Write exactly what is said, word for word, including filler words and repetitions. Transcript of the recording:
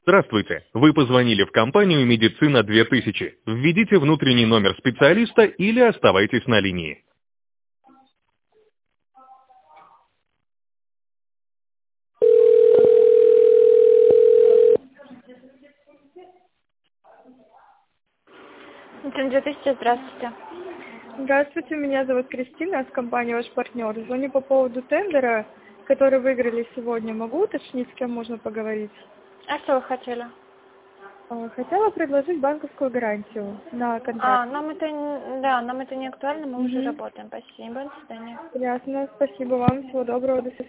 Здравствуйте. Вы позвонили в компанию «Медицина две тысячи». Введите внутренний номер специалиста или оставайтесь на линии. две тысячи, здравствуйте. Здравствуйте, меня зовут Кристина, с компании «Ваш партнер». Звоню по поводу тендера, который выиграли сегодня. Могу уточнить, с кем можно поговорить? А что вы хотели? А, Хотела предложить банковскую гарантию на А, контракт. нам это, н- да, нам это не актуально, мы уже Угу. работаем. Спасибо, до свидания. Ясно, спасибо вам, всего доброго, до свидания.